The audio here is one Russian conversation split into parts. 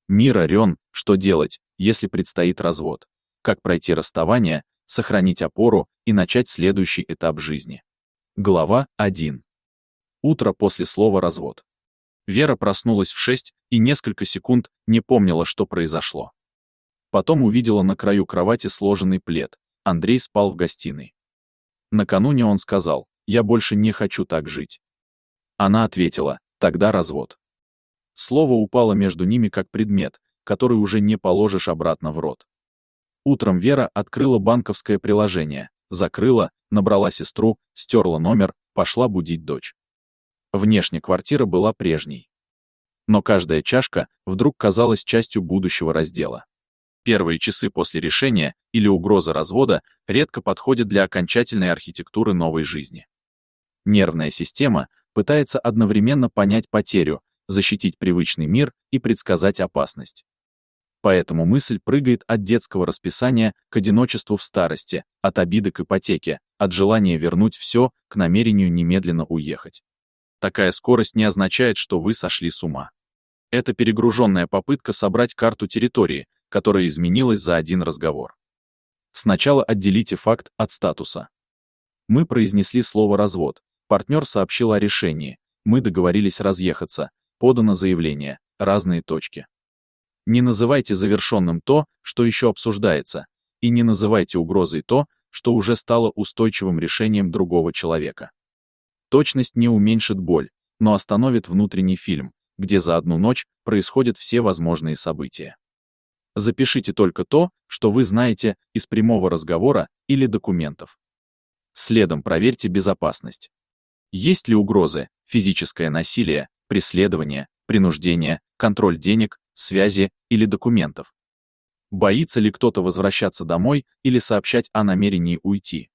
Мир орён, что делать, если предстоит развод? Как пройти расставание, сохранить опору и начать следующий этап жизни? Глава 1. Утро после слова «развод». Вера проснулась в 6 и несколько секунд не помнила, что произошло. Потом увидела на краю кровати сложенный плед. Андрей спал в гостиной. Накануне он сказал: «Я больше не хочу так жить». Она ответила: «Тогда развод». Слово упало между ними как предмет, который уже не положишь обратно в рот. Утром Вера открыла банковское приложение, закрыла, набрала сестру, стерла номер, пошла будить дочь. Внешне квартира была прежней. Но каждая чашка вдруг казалась частью будущего раздела. Первые часы после решения или угрозы развода редко подходят для окончательной архитектуры новой жизни. Нервная система пытается одновременно понять потерю, защитить привычный мир и предсказать опасность. Поэтому мысль прыгает от детского расписания к одиночеству в старости, от обиды к ипотеке, от желания вернуть все к намерению немедленно уехать. Такая скорость не означает, что вы сошли с ума. Это перегруженная попытка собрать карту территории, которая изменилась за один разговор. Сначала отделите факт от статуса. Мы произнесли слово «развод», партнер сообщил о решении, мы договорились разъехаться, подано заявление, разные точки. Не называйте завершенным то, что еще обсуждается, и не называйте угрозой то, что уже стало устойчивым решением другого человека. Точность не уменьшит боль, но остановит внутренний фильм, где за одну ночь происходят все возможные события. Запишите только то, что вы знаете из прямого разговора или документов. Следом проверьте безопасность. Есть ли угрозы, физическое насилие, преследование, принуждение, контроль денег, связи или документов? Боится ли кто-то возвращаться домой или сообщать о намерении уйти?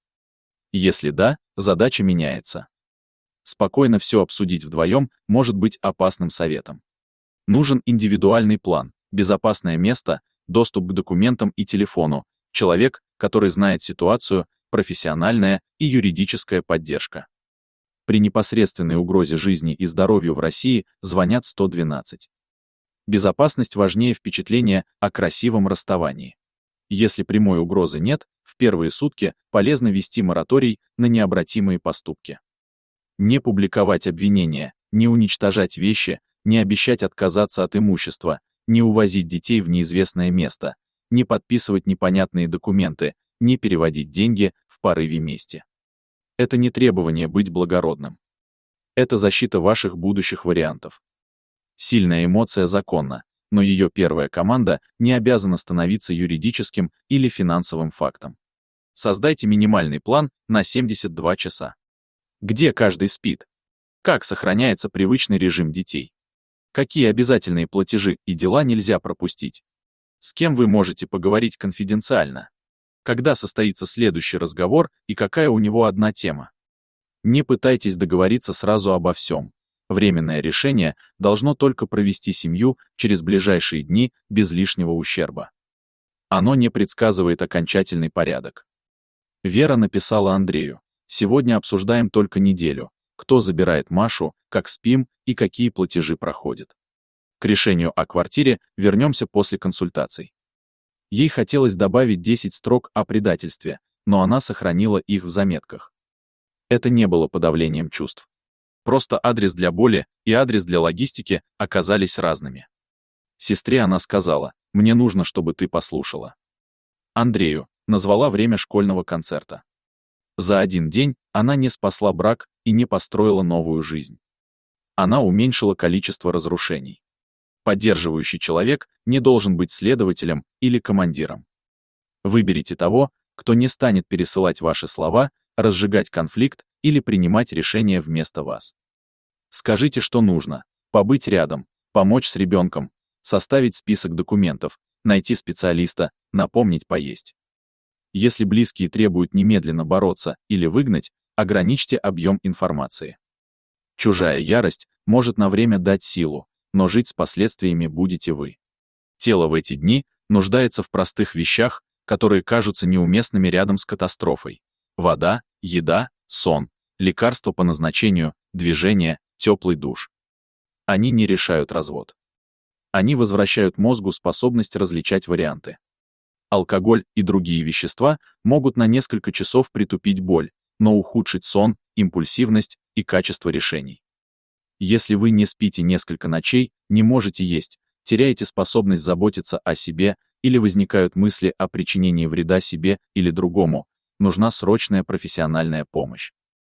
Если да, задача меняется. Спокойно все обсудить вдвоем может быть опасным советом. Нужен индивидуальный план, безопасное место, доступ к документам и телефону, человек, который знает ситуацию, профессиональная и юридическая поддержка. При непосредственной угрозе жизни и здоровью в России звонят 112. Безопасность важнее впечатления о красивом расставании. Если прямой угрозы нет, в первые сутки полезно ввести мораторий на необратимые поступки. Не публиковать обвинения, не уничтожать вещи, не обещать отказаться от имущества, не увозить детей в неизвестное место, не подписывать непонятные документы, не переводить деньги в порыве мести. Это не требование быть благородным. Это защита ваших будущих вариантов. Сильная эмоция законна, но ее первая команда не обязана становиться юридическим или финансовым фактом. Создайте минимальный план на 72 часа. Где каждый спит? Как сохраняется привычный режим детей? Какие обязательные платежи и дела нельзя пропустить? С кем вы можете поговорить конфиденциально? Когда состоится следующий разговор и какая у него одна тема? Не пытайтесь договориться сразу обо всем. Временное решение должно только провести семью через ближайшие дни без лишнего ущерба. Оно не предсказывает окончательный порядок. Вера написала Андрею: «Сегодня обсуждаем только неделю. Кто забирает Машу, как спим и какие платежи проходят. К решению о квартире вернемся после консультаций». Ей хотелось добавить 10 строк о предательстве, но она сохранила их в заметках. Это не было подавлением чувств. Просто адрес для боли и адрес для логистики оказались разными. Сестре она сказала: «Мне нужно, чтобы ты послушала». Андрею назвала время школьного концерта. За один день она не спасла брак и не построила новую жизнь. Она уменьшила количество разрушений. Поддерживающий человек не должен быть следователем или командиром. Выберите того, кто не станет пересылать ваши слова, разжигать конфликт или принимать решения вместо вас. Скажите, что нужно: побыть рядом, помочь с ребенком, составить список документов, найти специалиста, напомнить поесть. Если близкие требуют немедленно бороться или выгнать, ограничьте объем информации. Чужая ярость может на время дать силу, но жить с последствиями будете вы. Тело в эти дни нуждается в простых вещах, которые кажутся неуместными рядом с катастрофой. Вода, еда, сон, лекарства по назначению, движение, теплый душ. Они не решают развод. Они возвращают мозгу способность различать варианты. Алкоголь и другие вещества могут на несколько часов притупить боль, но ухудшить сон, импульсивность и качество решений. Если вы не спите несколько ночей, не можете есть, теряете способность заботиться о себе или возникают мысли о причинении вреда себе или другому, нужна срочная профессиональная помощь.